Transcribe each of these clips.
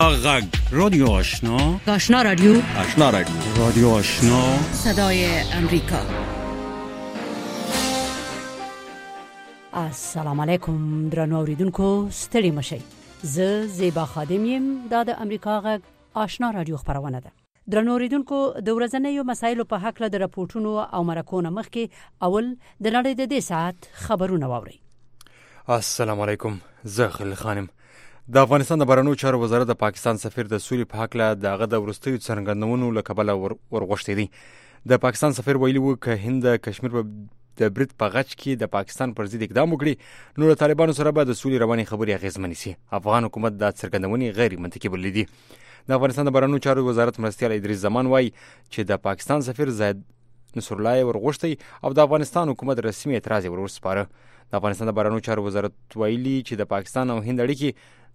غږ رادیو آشنا رادیو رادیو آشنا صدای امریکا. السلام علیکم درنو اوریدونکو، ستړي مشئ. زه زیبا خادم یم. دا د امریکا غږ آشنا رادیو خبرونه ده. درنو اوریدونکو، د ورځنیو مسایلو په حق له د راپورټونو او مرکو نه مخکې اول د نړۍ د دې ساعت خبرونه واورئ. السلام علیکم، زه خلیل خانم. د افغانستان د بهرنیو چارو وزارت د پاکستان سفیر د سولې په حق له دغه د وروستیو څرګندونو له کبله ورغوښتي دي. د پاکستان سفیر ویلي وو که هند د کشمیر د برید په غچ کې د پاکستان پر ضد اقدام وکړي نو د طالبانو سره به د سولې روانې خبرې اغېزمنې شي. افغان حکومت دا څرګندونې غیر منطقي بللې دي. د افغانستان د بهرنیو چارو وزارت مرستیال ادریس زمان وایي چې د پاکستان سفیر زاهد نصر الله ورغوښتي او د افغانستان حکومت رسمي اعتراض ورسپاره. د افغانستان د بهرنیو چارو وزارت ویلي چې د پاکستان او هند اړیکې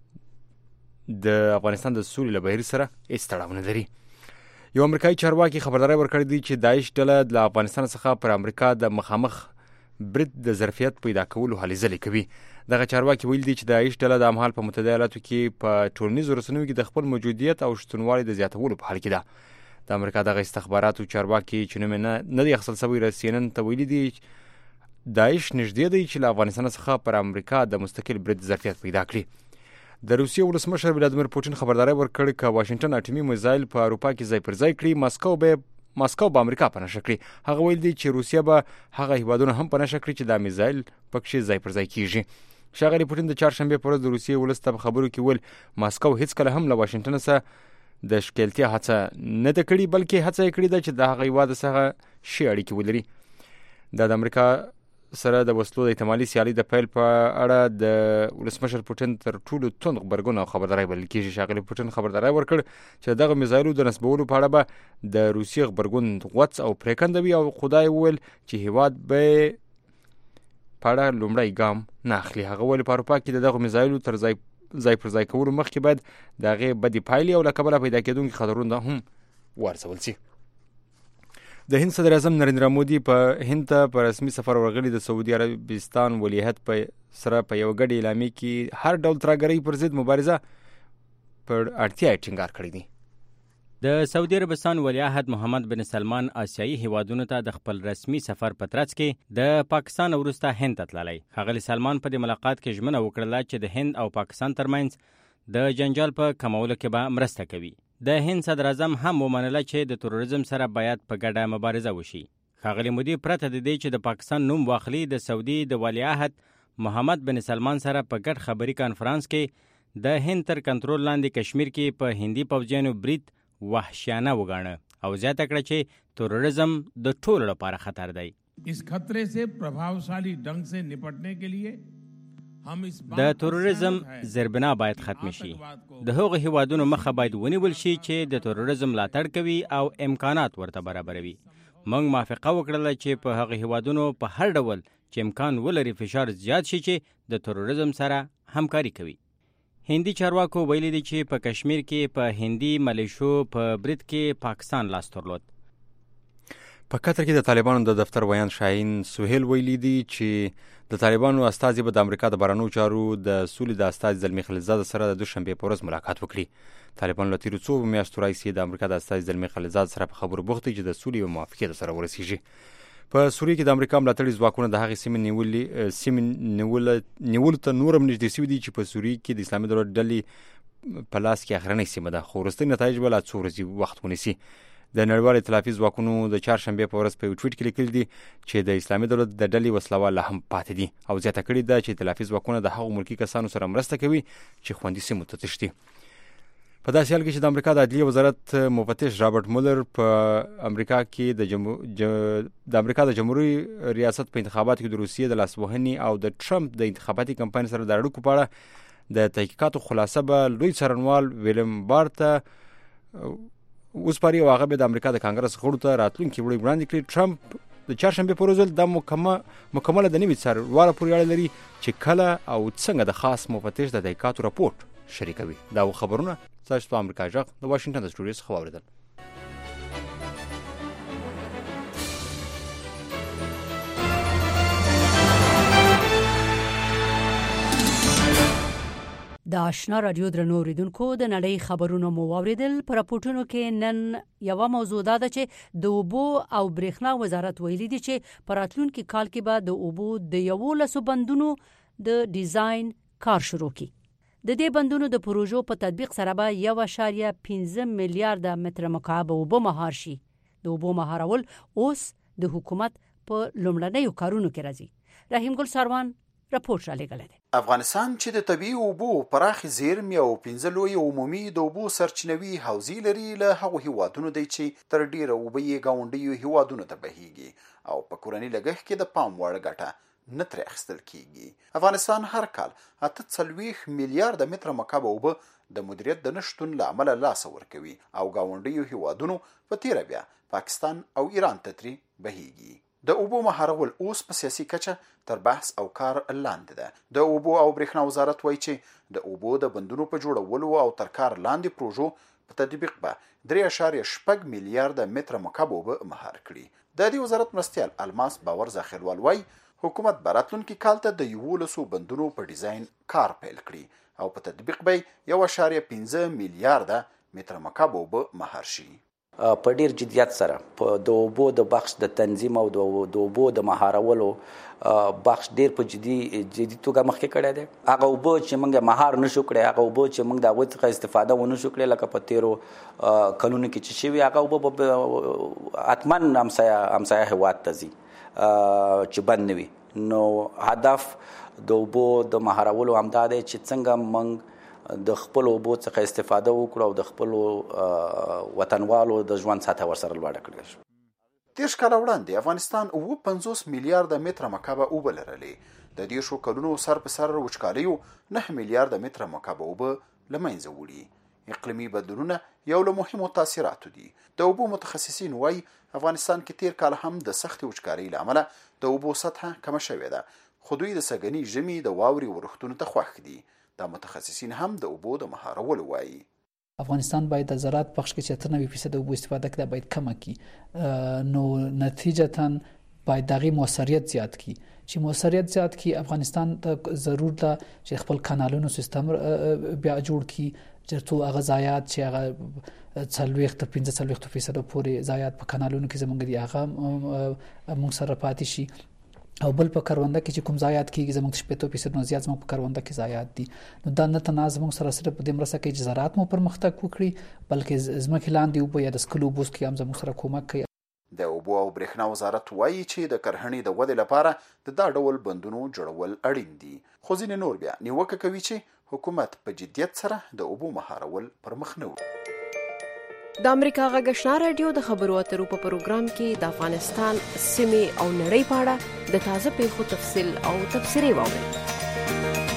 د افغانستان د سولې له بهیر سره هیڅ تړاو نه لري. یو امریکایي چارواکي خبرداری ورکړی دی چې داعش ډله د افغانستان څخه پر امریکا د مخامخ برید د ظرفیت پیدا کولو هلې ځلې کوي. دغه چارواکي ویل دی چې داعش ډله د امحال په متحده ایالاتو کې په ټولنیزو رسنیو کې د خپل موجودیت او شتونوالي د زیاتولو په حال کې ده. د امریکا دغه استخباراتو چارواکي چې نوم نه دی اخیستل شوی CNN ته ویلي دی داعش نږدې دی چې له افغانستان څخه پر امریکا د مستقل برید ظرفیت پیدا کړي. د روسیې ولسمشر ولادیمیر پوتین خبرداری ورکړ چې واشنگټن اټومي میزایل په اروپا کې ځای پر ځای کړي، ماسکو به امریکا په نشه کړي. هغه ویل دی چې روسیه به هغه هیوادونه هم په نشه کړي چې دا میزایل پکې ځای پر ځای کیږي. ښاغلی پوتین د چهارشنبه په ورځ د روسیې ولس ته په خبرو کې ویل ماسکو هیڅکله هم له واشنگټن سره د ښکېلتیا هڅه نه ده کړې، بلکې هڅه یې کړې ده چې د هغه هیواد سره ښې اړیکې ولري. د امریکا سره د وسلو د احتمالي سیالي د پیل په اړه د ولسمشر پوتین تر ټولو توند غبرګون او خبرداری بلل کېږي. ښاغلی پوتین خبرداری ورکړ چې دغه میزایلو د نصبولو په اړه به د روسیې غبرګون غوڅ او پریکنده وي او خدای وویل چې هیواد به په اړه لومړی ګام نه اخلي. هغه ویل په اروپا کې دغه میزایلو تر ځای پر ځای کولو مخکې باید د هغې بدې پایلې او له کبله پیدا کېدونکي خطرونه هم وارزول شي. د هند صدر اعظم نریندرا مودي په هند ته په رسمي سفر ورغلي. د سعودي عربستان ولیعهد په سره په یو ګډ اعلامیه کې هر ډول ترهګرۍ پر ضد مبارزه پر اړتیا ټینګار کړی دی. د سعودي عربستان ولیعهد محمد بن سلمان آسیایي هیوادونو ته د خپل رسمي سفر په ترڅ کې د پاکستان وروسته هند ته تللی. ښاغلي سلمان په دې ملاقات کې ژمنه وکړله چې د هند او پاکستان ترمنځ د جنجال په کمولو کې به مرسته کوي. د هند صدر اعظم هم ومنله چې د تروریزم سره باید په ګډه مبارزه وشي. ښاغلي مودي پرته د دې چې د پاکستان نوم واخلي د سعودي د ولیعهد محمد بن سلمان سره په ګډ خبري کانفرنس کې د هند تر کنټرول لاندې کشمیر کې په هندي پوځیانو برید وحشیانه وګاڼه او زیاته کړه چې تروریزم د ټولو لپاره خطر دی. اس خطرے سے प्रभावशाली ढंग से निपटने के लिए د تروریزم زربنا باید ختم شي. د هغو هیوادونو مخه باید ونیول شي چې د تروریزم ملاتړ کوي او امکانات ورته برابروي. موږ موافقه وکړله چې په هغو هیوادونو په هر ډول چې امکان ولري فشار زیات شي چې د تروریزم سره همکاري کوي. هندي چارواکو ویلي دي چې په کشمیر کې په هندي ملیشو په برید کې پاکستان لاس درلود. په قطر کې د طالبانو د دفتر ویان شاهین سهیل ویلي دی چې د طالبانو استازي به د امریکا د بهرنیو چارو د سولې د استازي زلمي خلیلزاد سره د دوشنبه په ورځ ملاقات وکړي. طالبانو له تیرو څو میاشتو راهیسې د امریکا د استازي زلمي خلیلزاد سره په خبرو بوخت دي چې د سولې یو موافقې سره ورسیږي. په سوریه کې د امریکا ملاتړي ځواکونه د هغې سیمې نیولو ته نور هم نږدې شوي دي چې په سوریه کې د اسلامي دولت ډلې په لاس کې اخرنۍ سیمه ده، خو وروستۍ نتایج به لا څو ورځې وخت ونیسي. د نړیوال ائتلافي ځواکونو د چهارشنبه په ورځ په یو ټویټ کې لیکلي دي چې د اسلامي دولت د ډلې وسلوال لا هم پاتې دي او زیاته کړې ده چې ائتلافي ځواکونه د هغو ملکي کسانو سره مرسته کوي چې خوندي سیمو ته تښتي. په داسې حال کې چې د امریکا د عدلیې وزارت مفتش رابرټ مولر په امریکا کې د امریکا د جمهوریت ریاست په انتخاباتو کې د روسیې د لاسوهنې او د ټرمپ د انتخاباتي کمپاین سره د اړیکو په اړه د تحقیقاتو خلاصه به لوی څارنوال ویلیم بار ته وسپاري او هغه به د امریکا د کانګرس غړو ته راتلونکي وړاندې کړي. ټرمپ د چهارشنبه په ورځ د مکمله د نوي څارنوال پورې اړه لري چې کله او څنګه د خاص مفتش د تحقیقاتو راپورټ شریکوي. دا خبرونه تاسو په امریکا ژغ د واشنگټن د سټوډیو څخه واوریدل. د آشنا رادیو درنو اوریدونکو د نړۍ خبرونه مو واوریدل. پر راپورټونو کې نن یو موضوع ده چې د اوبو او برېښنا وزارت ویلي دی چې په راتلونکي کال کې به د اوبو د 11 بندونو د ډیزاین کار شروع کړي. د دې بندونو د پروژو په تطبیق سره به 1.15 میلیارډ متر مکعب اوبه مهار شي. د اوبو مهارول اوس د حکومت په لومړنیو کارونو کې راځي. رحیم ګل ساروان راپور را لګل دی. افغانستان چې د طبي اوبو پراخي زیرمې او 15 لوی عمومي د اوبو سرچینوي حوزې لري، له هغو هیوادونو دی چې تر ډیره اوبه یې ګاونډیو هیوادونو ته بهیږي او په کورنۍ لګښت کې د پام وړ ګټه نه ترې اخیستل کیږي. افغانستان هر کال 48 میلیارډ متر مکعب اوبه د مدیریت د نشتون له امله لاس ورکوي او ګاونډیو هیوادونو په تیره بیا پاکستان او ایران ته ترې بهیږي. د اوبو مهارول اوس په سیاسي کچه تر بحث او کار لاندې ده. د اوبو او برېښنا وزارت وایي چې د اوبو د بندونو په جوړولو او تر کار لاندې پروژو په تطبیق به 3.8 میلیارډ متر مکعب اوبه مهار کړي. د دې وزارت مرستیال الماس باورزه خیلوال وایي حکومت به راتلونکي کال ته د 11 بندونو په ډیزاین کار پیل کړي او په تطبیق به 1.15 میلیارډ متر مکعب اوبه مهار شي. په ډیر جدیت سره په د اوبو د بخش د تنظیم او د اوبو د مهارولو بخش ډیر په جدي توګه مخکې کړی دی. هغه اوبه چې موږ مهار نشو کړی، هغه اوبه چې موږ د هغوی څخه استفاده ونه شو کړی، لکه په تیرو کلونو کې چې شوي، هغه اوبه به حتما همسایه هیواد ته ځي چې بند نه وي. نو هدف د اوبو د مهارولو همدا دی چې څنګه موږ د خپل اوبو څخه استفاده وکړو او د خپل وطنوالو د ژوند سطح ورسره لوړه کړی شو. 30 کاله وړاندې افغانستان 50 میلیارډ متر مکعب اوبه لرلې. د دې شو کلونو سر په سر وچکالیو 9 میلیارډ متر مکعب اوبه له منځه وړي. اقلیمي بدلونونه یو له مهمو تاثیراتو دي. د اوبو متخصصین وایي افغانستان کې تیر کال هم د سختې وچکالۍ له امله د اوبو سطحه کمه شوې ده، خو دوی د سږني ژمي د واورې ورښتونو ته خوښ دي. دا متخصصین هم د اوبو د مهارولو وایي افغانستان باید د زراعت بخش کې 93% د اوبو استفاده کړي باید کمه کړي، نو نتیجتا باید دغه موثریت زیات کړي. چې موثریت زیات کړي افغانستان ته ضرورت ده چې خپل کانالونو سیستم بیا جوړ کړي، چې هغه ضایعات چې هغه 40-45% پورې ضایعات په کانالونو کې زموږ دي هغه موږ سره پاتې شي. او بل په کرونده کې چې کوم ضایعات کیږي زموږ 70% نو زیات زموږ په کرونده کې ضایعات دي. نو دا نه تناز موږ سره صرف په دې مرسته کې چې زراعت مو پرمختګ وکړي، بلکې زموږ لاندې اوبه یا د سکلو بوس کې هم زموږ سره کومک کوي. د اوبو او برېښنا وزارت وایي چې د کرهڼې د ودې لپاره د دا ډول بندونو جوړول اړین دي، خو ځینې نور بیا نیوکه کوي چې حکومت په جدیت سره د اوبو مهارول پر مخ نه وړي. د امریکا غږ آشنا رادیو د خبرو اترو په پروګرام کې د افغانستان سیمې او نړۍ په اړه د تازه پیښو تفصیل او تبصرې واورئ.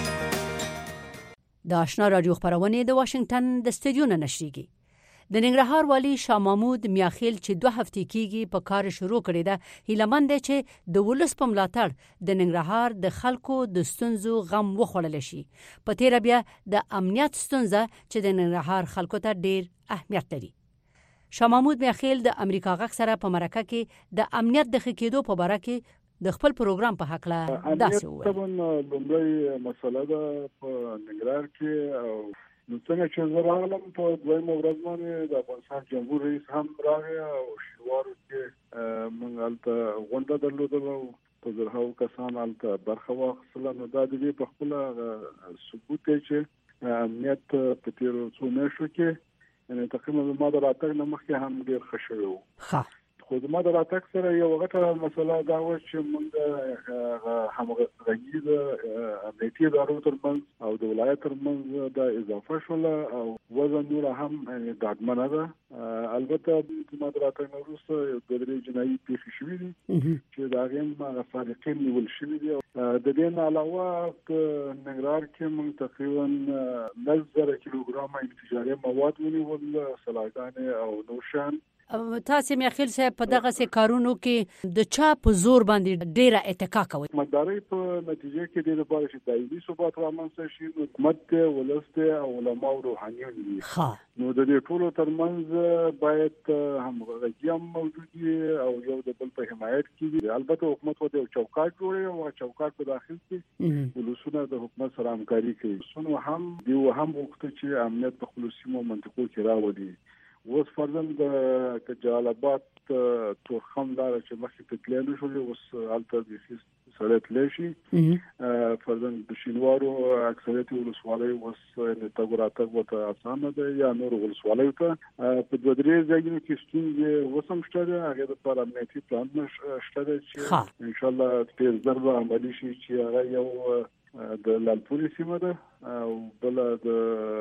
د آشنا رادیو خبرونه د واشنگټن د استودیو نه نشریږي. د ننګرهار والی شاه محمود میاخیل چې 2 هفتې کېږي په کار شروع کړی ده، هیلهمند دی چې د ولس په ملاتړ د ننګرهار د خلکو د ستونزو غم وخوړل شي. په تیره بیا د امنیت ستونزه چې د ننګرهار خلکو ته ډیر اهمیت لري. شاه محمود میاخیل د امریکا غږ سره په مرکه کې د امنیت د ښه کېدو په باره کې د خپل پروګرام په حق له داسې وویل. امنیت لومړی مسله ده په ننګرهار کې، او نو څنګه چې زه راغلم په دویمه ورځ باندې د افغانستان جمهور رئیس هم راغی او شینوارو کې موږ هلته غونډه درلودله او په زرهاوو کسان هلته برخه واخیستله. نو دا د دې په خپله ثبوت دی چې امنیت په تېرو څو میاشتو کې یعنې تقریبا زما د راتګ نه مخکې هم ډېر ښه شوی و. خو زما د راتګ سره یو غټه مسله دا وه چې موږ همغږي د امنیتي ادارو ترمنځ او د ولایت ترمنځ د اضافه شوله او وضع نوره هم ډاډمنه ده. البته زما د راتګ نه وروسته یو 2-3 جنایي پیښې شوي دي چې د هغې هم هغه سارقین نیول شوي دي. د دې نه علاوه په ننګرهار کې موږ تقریبا 10,000 کیلوګرامه انفجاري مواد ونیول، سلاګانې او نور شیان تاسو میاخیل صاحب په دغه سه کارونو کې د چا په زور باندې ډیره اتکا کوي؟ مداري په نتیجه کې د لپاره چې دایمي ثبات رامنځته شي، حکومت ولسته او علماء او روحانيون دي. نو د دې ټولو ترمنځ باید همغږي موجود وي او یو د بل په حمایت کې. البته حکومت وته چوکاټ جوړي او چوکاټ په داخل کې ولسونه د حکومت سره همکاري کوي. سونو هم دی هم وخت چې امنیت په خصوصي منطقو کې راوړي. اوس فرضاً د جلال آباد تورخم لار چې مخکې تکلیف شولې اوس الته د سره تلشي فرضاً د شینوارو اکثریت ولسوالۍ اوس د تګوراتګ وته اسانه ده یا نور ولسوالۍ ته په دوه درې ځایونو کې ستونزې وسم شته. هغه د پر امنیتي پلان شته چې ان شاء الله ډیر ضرب عملی شي چې هغه یو د لالپوري سیمه ده او بل د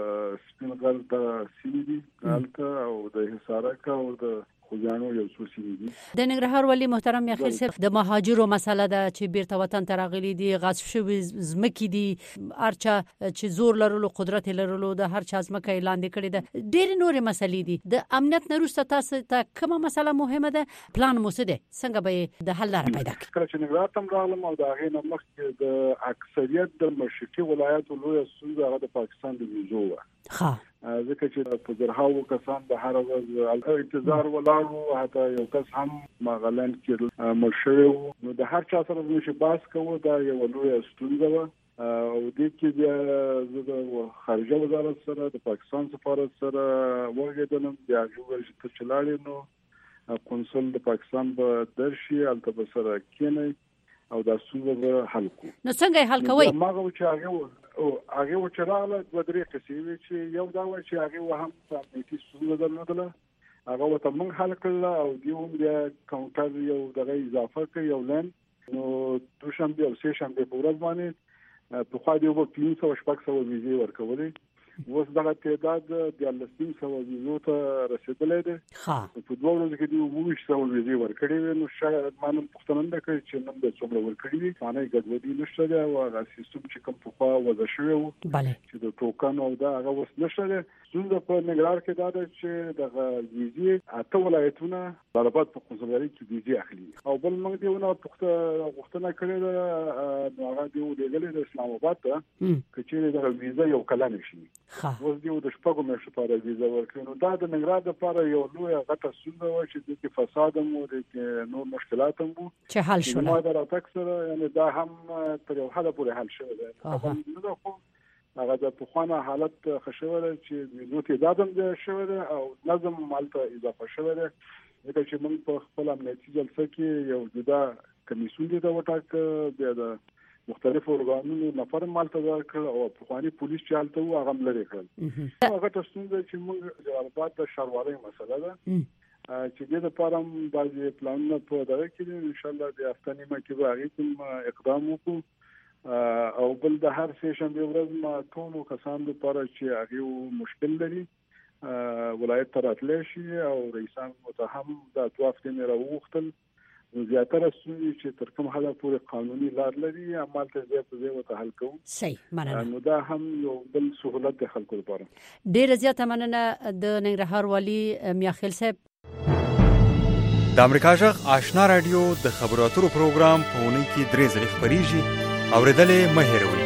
سپینغل د سیمه دي الته او د حصارک او د خوځانو یو څو سیمې دي. د ننګرهار ولی محترم یاخیل صاحب د مهاجرو مسله ده چې بیرته وطن ته راغلي دي، غصب شوي ځمکې دي، هرچا چې زور لرلو قدرت لرلو د هرچا ځمکه لاندې کړې ده، ډېرې نورې مسلې دي. د امنیت نه وروسته تاسو ته کومه مسله مهمه ده؟ پلان مو څه دی؟ څنګه به د حل لاره پیدا کړئ؟ کله چې ننګرهار ته راغلم او د هغې نه مخکې د اکثریت د مشرقي ولایاتو لویه ستونزه هغه د پاکستان د ویزو وه. ځکه چې په زرهاو کسان به هر ورځ انتظار ولاړ وو، حتی یو کس هم مغلند کې مړ شوی وو. نو د هر چا سره نشي باس کوو، دا یو لویه ستونزه وه. او دې کې بیا زه د خارجه وزارت سره د پاکستان سفارت سره ورغېدلم. بیا هغوی چې ته چې لاړې نو قونسل د پاکستان به درشي، هلته به سره کښېنئ او دا ستونزه به حل کړو. نو څنګه یې حل کوئ؟ هماغه چې هغه و چې راغله دوه درې قصې وې چې یو دا و چې هغه هم په امنیتي ستونزه درلودله، هغه ورته موږ حل کړله او دوی هم بیا کاونټر یو دغه اضافه کړ یو لین. نو دوشنبه او سه شنبه په ورځ باندې په خوا دی و 300 ویزې ورکولې. اوس دغه تعداد د 1300 ویزو ته رسیدلې ده. په دوه ورځو کې دی 200 ویزې ورکړې وې. نو شاید مانم پښتنه نه کوي چې نن د څومره ورکړې دي، معنی ګډوډي نشته ده او هغه سیستم چې کوم په خوا وځ شوی وو چې د ټوکن او دا هغه وس نشته ده. څنګه په ننګرهار کې دا ده چې دغه ویزې اته ولایتونه برابر په قونسلګرۍ کې ویزې اخلي او بل موږ دیونه پښتنه کړې ده. نو هغه دی ولېګلې د اسلام آباد ته چې دغه ویزه یو کلن شي. اوس دیو د شپږو میاشتو لپاره ویزه ورکړي. نو دا د ننګرهار لپاره یو لویه غټه ستونزه وه چې د فساد هم د نور مشکلات هم وو چې حل شول. نو دا راتګ سره یعنی دا هم تر یو حده پورې حل شوی دی. هغه د پخوانه حالت خښوي چې ویزو تعداد هم شوی دی او نظم مالته اضافه شوی دی. ځکه چې موږ په خپل امنیتي جلسه کې یو جدا کمیسیون دی وټاک، بیا د مختلفو ارګانونو نفر مالته ورکړل او پخوانی پولیس چې حالت وو هغه لري کړل. هغه تاسو چې موږ جلال آباد د ښاروالۍ مسله ده چې د لپاره بعضي پلانونه په دغه کې ان شاء الله د هفته نیمه کې به هغه کوم اقدام وکړو. او بل د هر سیشن به ورځ ما ټول کسان لپاره چې هغه مشکل لري ولایت ته راتلی شي او رئیسان متهم د توافق نه راوختل. زیاتره ستونزې چې تر کوم حده پورې قانوني لار لري عمل ته زیات وته حل کوو. صحیح مننه. نو دا هم یو بل سہولت د خلکو لپاره. ډیره زیاته مننه د ننګرهار والی میاخیل صاحب. د امریکا جغ آشنا رادیو د خبرو اترو پروګرام په اونۍ کې 3 ځله خبريږي. اوریدلې مه هېروئ.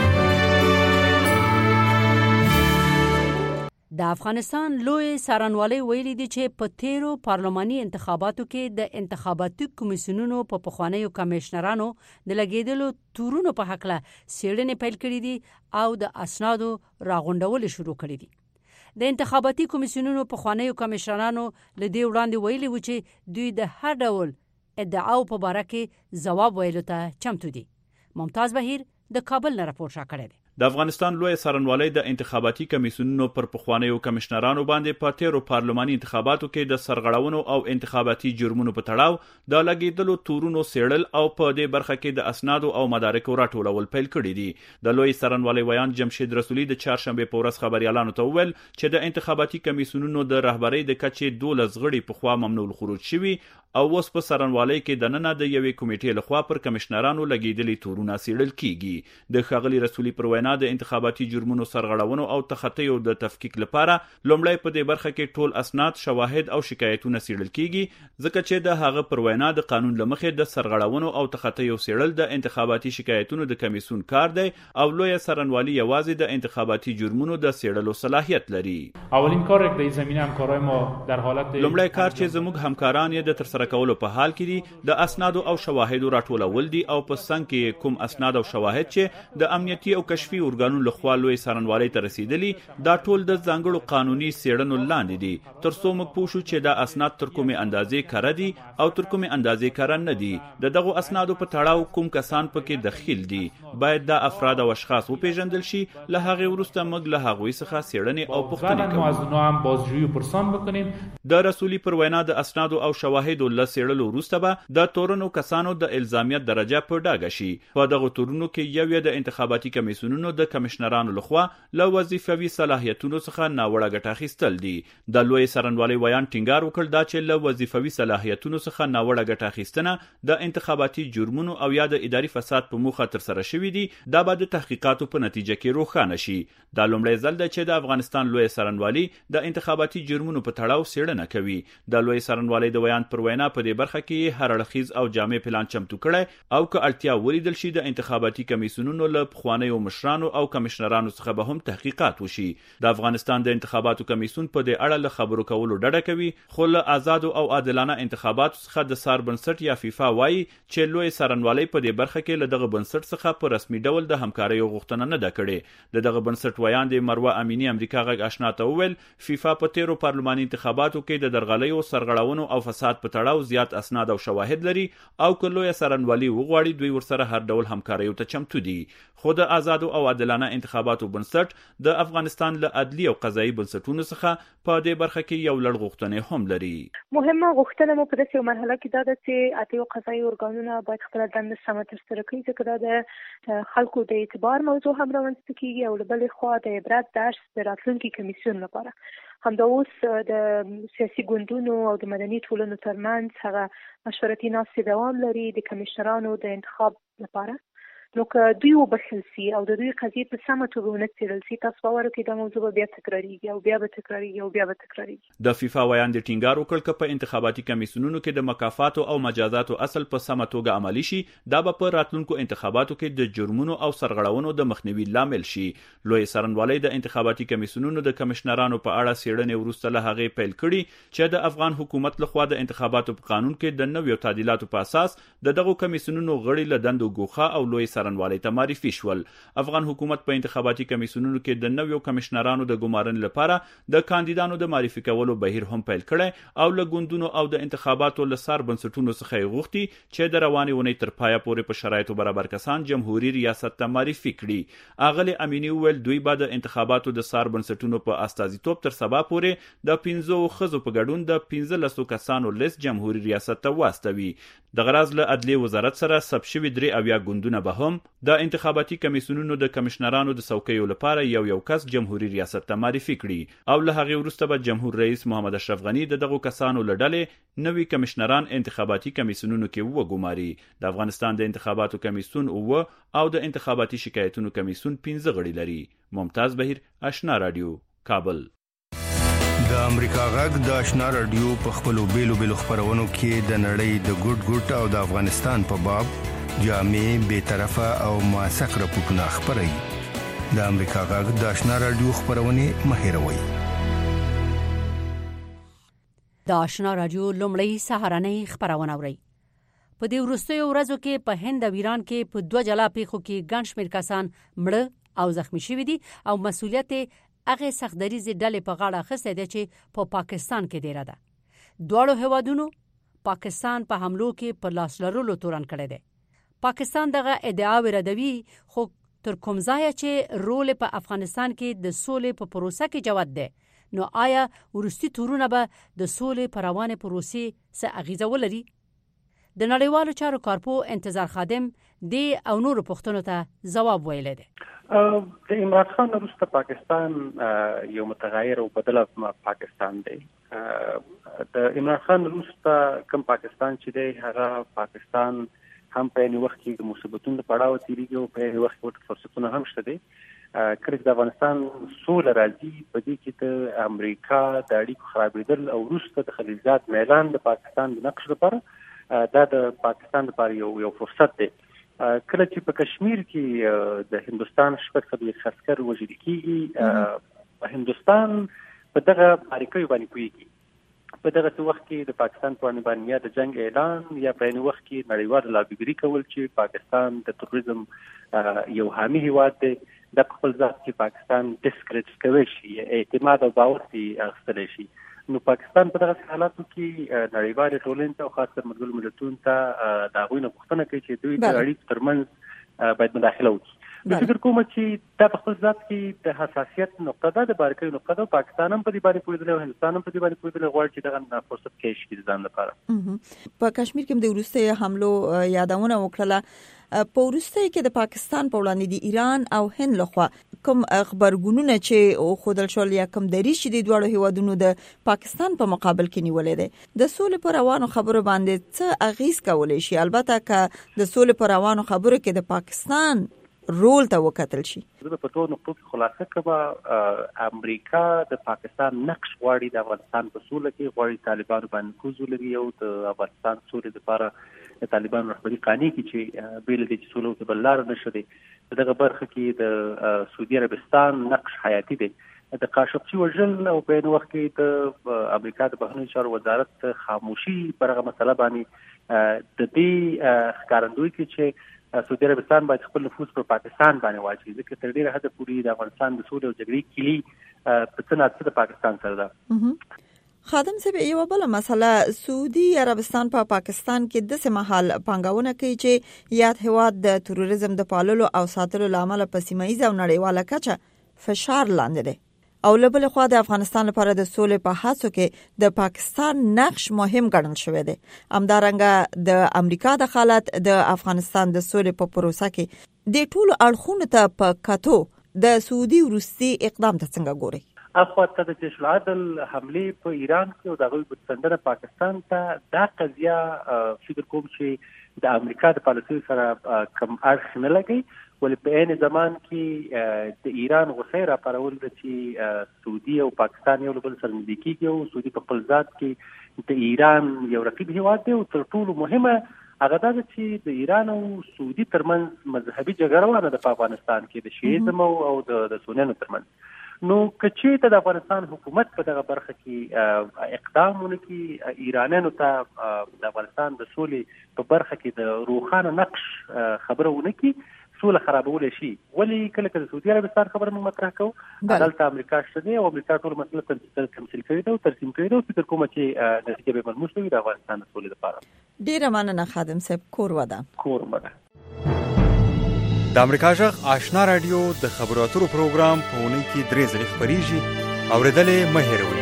د افغانستان لوی څارنوالۍ ویلي دي چې په تیرو پارلماني انتخاباتو کې د انتخاباتي کمیسیونونو په پخوانیو کمشنرانو د لګیدلو تورونو په حق له څېړنې پیل کړې دي او د اسنادو راغونډول شروع کړي دي. د انتخاباتي کمیسیونونو پخوانیو کمشنرانو لدې وړاندې ویلي و چې دوی د هر ډول ادعاو په باره کې ځواب ویلو ته چمتو دي. ممتاز بهیر د کابل نه راپور شاکړی دی. د افغانستان لوی څارنوالۍ د انتخاباتي کمیسیونونو پر پخوانیو کمشنرانو باندې په تیرو پارلماني انتخاباتو کې د سرغړونو او انتخاباتي جرمونو په تړاو د لګیدلو تورونو څېړل او په دې برخه کې د اسنادو او مدارکو راټولول پیل کړي دي. د لوی څارنوالۍ ویان جمشید رسولي د چهارشنبه په ورځ خبريالانو ته وویل چې د انتخاباتي کمیسیونونو د رهبرۍ د کچې 12 غړي په خوا ممنوع الخروج شوي او اوس په سرنوالۍ کې دننه د یوې کمیټې لخوا پر کمشنرانو لګیدلي تورونه څیړل کیږي. د ښاغلي رسولي پر وینا د انتخاباتي جرمونو سرغړونو او تخطیو د تفکیک لپاره لومړی په دې برخه کې ټول اسناد، شواهد او شکایتونه څیړل کیږي، ځکه چې د هغه پر وینا د قانون لمخې د سرغړونو او تخطیو څیړل د انتخاباتي شکایتونو د کمیسیون کار دی او لویه سرنوالي یوازې د انتخاباتي جرمونو د څیړلو صلاحیت لري. اولین کار در این زمینه همکارای ما در حالت لومړی کار چې زموږ همکاران یې د ترسره کولو په حال کې دي د اسنادو او شواهدو راټولول دي او په څنګ کې کوم اسناد او شواهد چې د امنیتي او کشفي ارګانونو لخوا لوی سرنوالي ته رسیدلي دا ټول د ځانګړو قانوني څیړنو لاندې دي تر څو موږ پوه شو چې دا اسناد تر کومې اندازې کره دي او تر کومې اندازې کره نه دي. د دغو اسنادو په تړاو کوم کسان پکې دخیل دي باید دا افراد او اشخاص وپیژندل شي. له هغې وروسته موږ له هغوی څخه څیړنې او پوښتنې کوو. د رسولي پر وینا د اسنادو او شواهدو له څیړلو وروسته به د تورنو کسانو د الزامیت درجه په ډاګه شي. په دغو تورنو کې یو د انتخاباتي کمیسیونونو د کمشنرانو لخوا له وظیفوي صلاحیتونو څخه ناوړه ګټه اخیستل دي. د لوی سرنوالي ویان ټینګار وکړ دا چې له وظیفوي صلاحیتونو څخه ناوړه ګټه اخیستنه د انتخاباتي جرمونو او یا د اداري فساد په موخه ترسره شوې دي. دا به د تحقیقاتو په نتیجه کې روښانه شي. دا لومړی ځل دی چې د افغانستان لوی سرنوالي د انتخاباتي جرمونو په تړاو څیړنه کوي. د لوی سرنوالي د ویان پر وینا په دې برخه کې هر اړخیز او جامع پلان چمتو کړی او که اړتیا ولیدل شي د انتخاباتي کمیسیونونو له پخوانیو مشرانو او کمشنرانو څخه به هم تحقیقات وشي. د افغانستان د انتخاباتو کمیسیون په دې اړه له خبرو کولو ډډه کوي، خو له آزادو او عادلانه انتخاباتو څخه د سار بنسټ یا فیفا وایي چې لوی سرنوالي په دې برخه کې له دغه بنسټ څخه په رسمي ډول د همکارۍ غوښتنه نه ده کړې. د دغه بنسټ ویان د مروه امینی امریکا غږ آشنا ته وویل فیفا په تیرو پارلماني انتخاباتو کې د درغلیو، سرغړونو او فساد په تړاو زیات اسناد او شواهد لري او که لوی سرنوالي وغواړي دوی ورسره هر ډول همکارۍ ته چمتو دي. خو د آزادو او عادلانه انتخاباتو بنسټ د افغانستان له عدلي او قضایي بنسټونو څخه په دې برخه کې یو لړ غوښتنې هم لري. مهمه غوښتنه مو په داسې مرحله کې دا ده چې عدلي او قضایي ارګانونه باید خپله دنده سمه ترسره کړي، ځکه دا د خلکو د اعتبار موضوع هم رامنځته کیږي او له بلې خوا د عبرت درس د راتلونکي کمیسیون لپاره. همدا اوس د سیاسي ګوندونو او د مدني ټولنو ترمنځ هغه مشورتي ناستې دوام لري د کمیشنرانو د انتخاب لپاره. نو که دوی وبخښل سي او د دوی قضیې په سمه توګه ونه څیړل سي، تاسو باور وکړئ دا موضوع به بیا تکراریږي او بیا به تکراریږي او بیا به تکراریږي. د فیفا ویان د ټینګار وکړ که په انتخاباتي کمیسیونونو کې د مکافاتو او مجازاتو اصل په سمه توګه عملي شي، دا به په راتلونکو انتخاباتو کې د جرمونو او سرغړونو د مخنیوي لامل شي. لوی سرنوالي د انتخاباتي کمیسیونونو د کمشنرانو په اړه څیړنې وروسته له هغې پیل کړي چې د افغان حکومت لخوا د انتخاباتو په قانون کې د نویو تعدیلاتو په اساس د دغو کمیسیونونو غړي له دندو ګوښه او لوی سرنوالي ته معرفي شول. افغان حکومت په انتخاباتي کمیسیونونو کې د نویو کمشنرانو د ګمارنې لپاره د کاندیدانو د معرفي کولو بهیر هم پیل کړی او له ګوندونو او د انتخاباتو له سر بنسټونو څخه یې غوښتي چې د روانې اونۍ تر پایه پورې په شرایطو برابر کسان جمهوریت ریاست ته معرفي کړي. اغلې امینی وویل دوی به د انتخاباتو د سر بنسټونو په استازیتوب تر سبا پورې د 15 ښځو په ګډون د 15 کسانو لیست جمهوریت ریاست ته واستوي. د غراز له عدلیې وزارت سره ثبت شوي 3 ګوندونه به هم د انتخاباتي کمیسیونونو د کمشنرانو د څوکیو لپاره یو کس جمهوریت ریاست ته معرفي کړي او له هغې وروسته به جمهور رئیس محمد اشرف غنی د دغو کسانو له ډلې نوي کمشنران انتخاباتي کمیسیونونو کې وګماري. د افغانستان د انتخاباتو کمیسیون او د انتخاباتي شکایتونو کمیسیون 15 غړي لري. ممتاز بهیر، آشنا رادیو، کابل. د امریکا غږ د آشنا رادیو په خپلو بیلو خبرونو کې د نړۍ د ګډ او د افغانستان په باب جامع، بی‌طرفه او موثق راپورټونه خبري. د امریکا غږ د آشنا رادیو خبرونه مهیروي. د آشنا رادیو لومړی سهارنۍ خبرونه اوري. په دې وروستیو ورځو کې په هند او ایران کې په 2 جلا پیښو کې ګڼ شمېر کسان مړه او زخمی شوي دي او مسؤلیت هغه سختدریزي ډلې په غاړه اخیستی دی چې په پاکستان کې ډیره ده. دواړو هیوادونو پاکستان په حملو کې په لاس لرلو تورن کړی دی. پاکستان دغه ادعاوې ردوي، خو تر کوم ځایه چې رول په افغانستان کې د سولې په پروسه کې جوت دی، نو آیا وروستي تورونه به د سولې په روانې پروسې څه اغیزه ولري؟ د نړیوالو چارو کارپو انتظار خادم د او نور پښتنو ته جواب ویل دي. د عمران خان وروسته پاکستان یو متغیر او بدل پاکستان دی. د عمران خان وروسته کوم پاکستان چې دی هغه پاکستان هم په یو وخت کې د مصیبتونو په اړه تیریږي او په یو وخت کې فرصتونه هم شته دي. کله د افغانستان سوله راځي په دې کې د امریکا د اړیکو خرابېدل او وروسته د خلیجات میلان د پاکستان د نقش لپاره دا د پاکستان لپاره یو فرصت دی. کله چې په کشمیر کې د هندستان شپږ څلوېښت عسکر وژل کېږي هندستان په دغه باریکیو باندې پوهېږي. په دغه وخت کې د پاکستان په باندې یا د جنگ اعلان یا په وخت کې نړیوال لابیګري کول چې پاکستان د تروریزم یو حامي هیواد دی د خپل ځات کې پاکستان ډیسکریډټ کوي شي اعتماد او باور یې اخیستلی شي. نو پاکستان په دغه حالاتو کې نړیوال ټولنې ته او خاص کر ملګرو ملتونو ته د هغوی نه پوښتنه کوي چې دوی د اړیکو ترمنځ باید مداخله وکړي. زه فکر کوم چې دا په خپل ذات کې د حساسیت نقطه ده، د باریکۍ نقطه ده. پاکستان هم په دې باندې پوهېدلی او هندوستان هم په دې باندې پوهېدلی غواړي چې دغه فرصت کیش کړي د ځان لپاره. په کشمیر کې د وروستیو حملو یادونه وکړله. په وروستیو کې د پاکستان په وړاندې د ایران او هند لخوا کوم خبرګونونه چې خودل شول یا کوم دریځ چې د دوه هیوادونو د پاکستان په مقابل کې نیولې ده د سولې پر روانو خبرو باندې څه اغیز کولای شي؟ البته که د سولې پر روانو خبرو کې د پاکستان رول ته وکتل شي. زه په ټولو نقطو کې خلاصه کوم امریکا د پاکستان نقش غواړي د افغانستان په سوله کې، غواړي طالبانو باندې کوز ولري او د افغانستان سولې لپاره د طالبانو رهبري قانع کړي چې بیل دي چې سوله ته بل لار نشي. په دغه برخه کې د سعودي عربستان نقش حیاتي دی. د قاشقچي وژل او په یو وخت کې د امریکا د بهرنیو چارو وزارت خاموشي پر هغه مسله باندې د دې ښکارندوی کې چې سعودي عربستان باید خپل نفوذ پر پاکستان باندې واچوي، ځکه تر ډیره حده پورې د افغانستان د سولې او جګړې کلی په څه نه د پاکستان سره ده. خادم صاحب یو بل مسله سعودي عربستان په پاکستان کې د سمحال پنګاونه کوي چې یاد هواد د تروریزم د پاللو او ساتلو لامل په سیمایي او نړیواله کچه فشار لاندې دی او لبل خو د افغانستان لپاره د سولې په هڅو کې د پاکستان نقش مهم ګڼل شوی دی. همدارنګه د امریکا دخالت د افغانستان د سولې په پروسه کې د ټولو اړخونو ته په کتو د سعودي وروستي اقدام ته څنګه ګوري؟ اخواته د جيش العدل حمله په ایران کې او دغه بتندره پاکستان ته دا قضیه فکر کوم چې د امریکا د پالیسۍ سره کم اړخ نه لګي، ولې په عین زمان کې د ایران غوسه را پارول چې سعودي او پاکستان یو بل سره نږدې کیږي او سعودي په خپل ذات کې د ایران یو رقیب هیواد دی او تر ټولو مهمه هغه دا چې د ایران او سعودي ترمنځ مذهبي جګړه روانه ده په افغانستان کې د شیعیزم او د سنیانو ترمنځ. نو کچې ته د افغانستان حکومت په دغه برخه کې اقدام وکړي، ایرانانو ته د افغانستان د سولې په برخه کې د روښانه نقش خبره ونکړي، سوله خرابول شي. ولی کله کله سعودي عربستان خبره موږ مطرح کوو دلته امریکا شته دی او امریکا ټول مسله تمثيل کوي او ترسیم کوي او فکر کوم چې نتیجه به ملموس وي د افغانستان د سولې لپاره. ډیره مننه خادم صاحب. کور ودا د امریکا جغ آشنا رادیو د خبرو اترو پروګرام په اونۍ کې 3 ځله خبريږي اوریدلې مه هېروئ.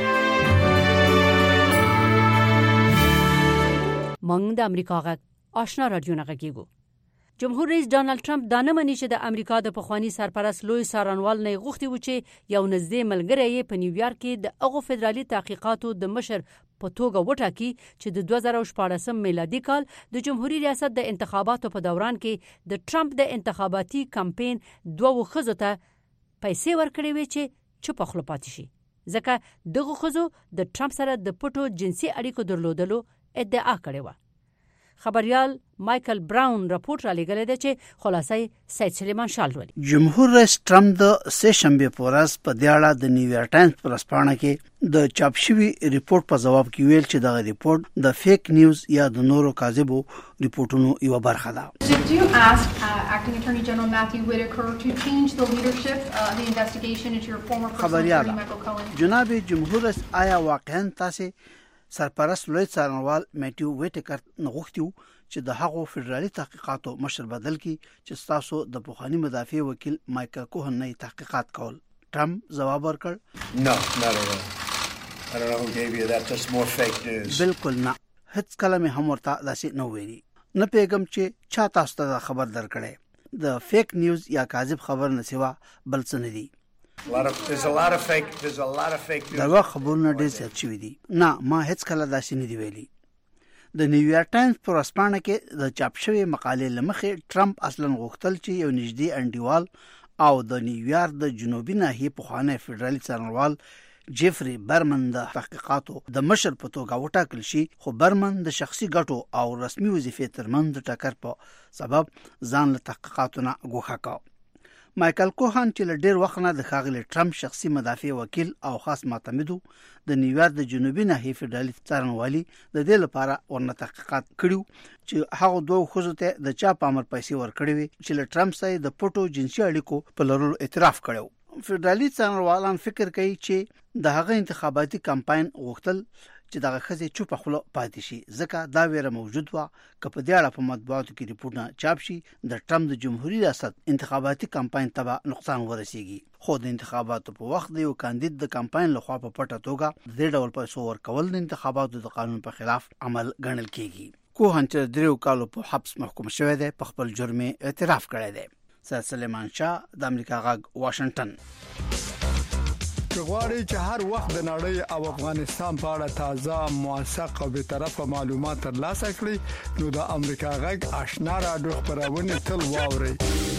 موږ د امریکا غږ آشنا رادیو نه غږیږو. جمهور رئیس ډانلډ ټرمپ دا نه مني چې د امریکا د پخوانی سرپرست لوی څارنوال نه غوښتي و چې یو نږدې ملګری یې په نیویارک کې د هغو فدرالي تحقیقاتو د مشر په توګه وټاکي چې د 2014 میلادي کال د جمهوریت ریاست د انتخاباتو په دوران کې د ټرمپ د انتخاباتي کمپاین دوه ښځو ته پیسې ورکړې وې چې چوپ خپل پاتې شي، ځکه دغه ښځو د ټرمپ سره د پټو جنسي اړیکو درلودلو ادعا کړې و. خبريال مايكل براون راپورټ را لګلې ده چې خلاصې سید سلیمان شال ولي. جمهور رئیس ټرمپ د سه شنبه په ورځ په دیاړه د نیویارک ټایمز پر ورځپاڼه کې د چاپ شوی ریپورت په جواب کې ویل چې دا ریپورت د فیک نیوز یا د نورو کاذبو ریپورتونو یو برخه ده. Did you ask acting attorney general Matthew Whitaker to change the leadership the investigation into your former personal attorney Michael Cohen? جناب جمهور رئیس آیا واقعا تاسو سرپرست لوی څارنوال میټیو ویټکر نغښتیو چې د هغو فدرالي تحقیقاتو مشر بدل کی چې تاسو د پوخانی مدافع وکیل مایکل کوهن نه تحقیقات کول؟ ټرمپ جواب ورکړ No, not at all. I don't know who gave you that. That's more fake news. بالکل نه، هیڅ کله مې هم ورته داسې نه ویلي. نه پیغام چې چا تاسو ته خبر درکړي د فیک نیوز یا کاذب خبر نه سوا بل څه نه دي. دا خبرونه ډېر زیات شوي دي. نه ما هیڅ کله داسې نه دی ویلي. د نیویارک ټایمز پر اسپانه کې د چاپ شوی مقالې لمخې ټرمپ اصلا غوښتل چې یو نږدې انډیوال او د نیویارک د جنوبي ناحیې پخوانی فدرالي څارنوال جیفری برمن د تحقیقاتو د مشر په توګه وټاکل شي، خو برمن د شخصي ګټو او رسمي وظیفې ترمنځ د ټکر په سبب ځان له تحقیقاتو نه ګوښه کړ. مایکل کوهان چې له ډېر وخت نه د ښاغلي ټرمپ شخصي مدافع وکیل او خاص معتمدو د نیویارک د جنوبي ناحیې فدرالي څارنوالي د دې لپاره ورنه تحقیقات کړیو چې هغه دوه ښځو ته د چا په امر پیسې ورکړې وي چې له ټرمپ سره د پټو جنسي اړیکو په لرلو اعتراف کړو. فدرالي څارنوالان فکر کوي چې د هغه انتخاباتي کمپاین غوښتل چې دغه ښځې چوپه خوله پاتې شي، ځکه دا ویره موجود وه که په دې اړه په مطبوعاتو کې ریپورټونه چاپ شي د ټرمپ د جمهوریت ریاست انتخاباتي کمپاین ته به نقصان ورسیږي. خو د انتخاباتو په وخت د یو کاندید د کمپاین لخوا په پټه توګه د دې ډول پیسو ورکول د انتخاباتو د قانون په خلاف عمل ګڼل کیږي. کوهان چې 3 کالو په حبس محکوم شوی دی په خپل جرم اعتراف کړی دی. سید سلیمان شاه د امریکا غږ واشنگټن. غواړي چې هر وخت د نړۍ او افغانستان په اړه تازه موثق او بیطرفه معلومات ترلاسه کړئ نو د امریکا غږ آشنا رادیو خبرونه تل واورئ.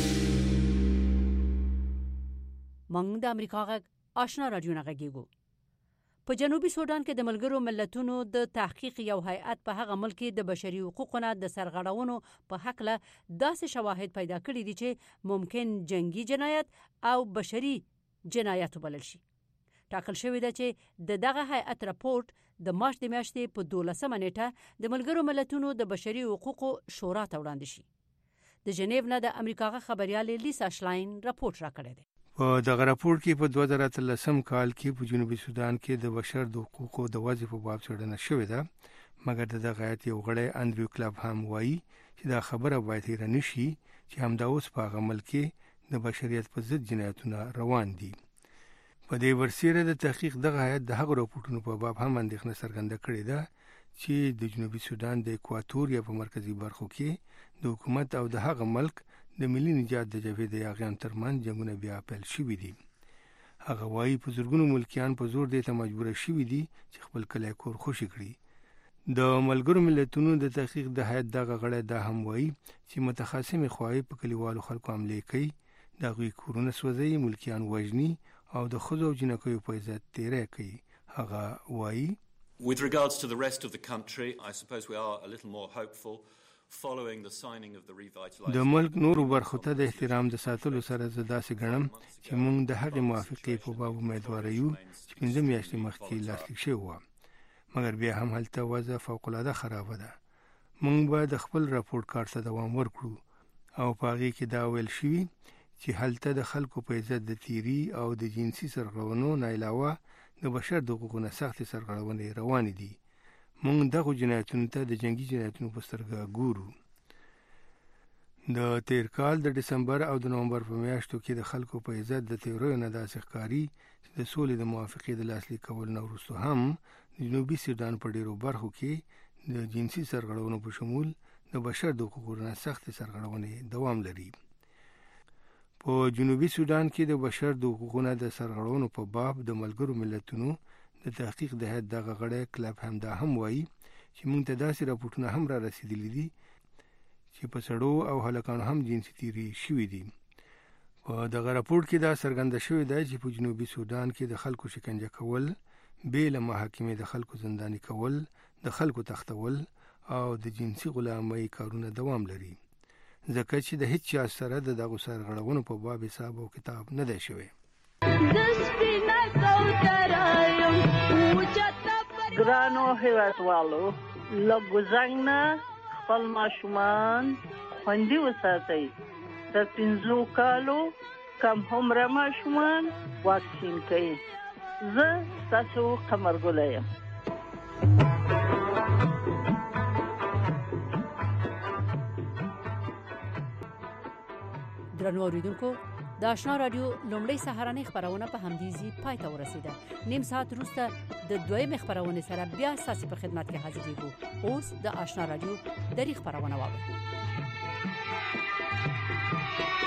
موږ د امریکا غږ آشنا رادیو نه غږیږو. په جنوبي سودان کې د ملګرو ملتونو د تحقیق یو هیئت په هغه ملک کې د بشري حقوقو د سرغړونو په حق له داسې شواهد پیدا کړي دي چې ممکن جنگي جنایت او بشري جنایت وبلل شي. ټاکل شوی دی چې دغه هیئت راپورټ د مارچ د میاشتې په 12 نیټه د ملګرو ملتونو د بشري حقوقو شورا ته وړاندې شي. د جنیو نه د امریکا غږ خبريال لیسا شلاین راپورټ راکړی دی. په دغه راپورټ کې په 2013 کال کې په جنوبي سودان کې د بشر د حقوقو د وضع په باب څېړنه شوې ده، مګر دغه هیئت یو غړی انډریو کلاب هم وایي چې دا خبره باید هېره نشي چې همدا اوس په هغه ملک کې د بشریت په ضد جنایتونه روان دي. په دې ورسیره د تحقیق دغه هیئت د هغو راپورټونو په باب هم اندېښنه څرګنده کړې ده چې د جنوبي سودان د اکواتوریا په مرکزي برخو کې د حکومت او د هغه ملک د ملي نجات د جبهې د یاغیانو ترمنځ جنګونه بیا پیل شوي دي. هغه وایي په زرګونو ملکیان په زور دې ته مجبوره شوي دي چې خپل کلی کور خوشي کړي. د ملګرو ملتونو د تحقیق د هیئت دغه غړی دا هم وایي چې متخاصمې خواهی په کلیوالو خلکو حملې کوي، د هغوی کورونه سوځوي، ملکیان وژني او د ښځو او جنکیو په عزت تیری کوي. هغه وایي With regards to the rest of the country, I suppose we are a little more hopeful following the signing of the revitalization. د ملک نورو برخو ته د احترام د ساتلو سره زه داسې ګڼم چې موږ د هغې موافقې په باب امیدواره یو چې 5 میاشتې مخکې لاسلیک شوې وه، مګر بیا هم هلته وضع فوقالعاده خرابه ده. موږ به د خپل راپورټ کار ته دوام ورکړو او په هغې کې دا ویل شوي چې هلته د خلکو په عزت د تیری او د جنسي سرغړونو نه علاوه د بشر د حقوقو نه سختې سرغړونې روانې دي. موږ دغو جنایتونو ته د جنګي جنایتونو په سترګه ګورو. د تیر کال د ډسمبر او د نومبر په میاشتو کې د خلکو په عزت د تیریو نه داسې ښکاري چې د سولې د موافقې د لاسلیک کولو نه وروسته هم د جنوبي سودان په ډیرو برخو کې د جنسي سرغړونو په شمول د بشر د حقوقو نه سختې سرغړونې دوام لري. په جنوبي سودان کې د بشر د حقوقو نه د سرغړونو په باب د ملګرو ملتونو د تحقیق د هیئت دغه غړی کلاب همدا هم وایي چې موږ ته داسې راپورټونه هم را رسېدلي دي چې په سړو او هلکانو هم جنسي تیری شوي دي. په دغه راپورټ کې دا څرګنده شوې ده چې په جنوبي سودان کې د خلکو شکنجه کول، بې له محاکمې د خلکو زنداني کول، د خلکو تختول او د جنسي غلامۍ کارونه دوام لري، ځکه چې د هیڅ چا سره د دغو سرغړونو په باب حساب او کتاب نه دی شوی. ګرانو هیوادوالو، له ګوزنګ نه خپل ماشومان خوندي وساتئ. د 5 کالو کم عمره ماشومان واکسین کوي. زه ستاسو قمرګله یم. درنو اوریدونکو، د آشنا رادیو لومړی سهارنۍ خبرونه په همدیزي پای ته ورسیده. نیم ساعت وروسته د دویمې خبرونه سره بیا ستاسو په خدمت کې حاضرېږو. اوس د آشنا رادیو دری خبرونه واورئ.